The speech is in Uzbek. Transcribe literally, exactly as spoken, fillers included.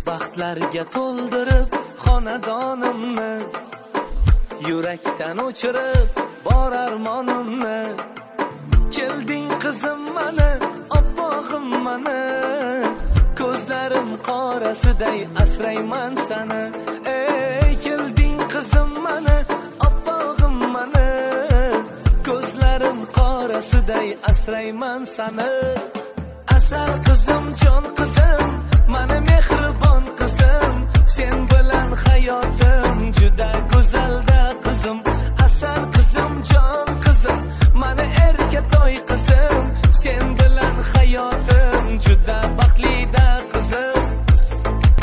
baxtlarga to'ldirib xonadonimni, yurakdan o'chirib bor armonimni. Kelding qizim mani, oppog'im mani, ko'zlarim qorasiday asrayman sani. Ey kelding qizim mani, oppog'im mani, ko'zlarim qorasiday asrayman sani. Asal qizim, jon qizim, mana mehribon qizim, sen bilan hayotim juda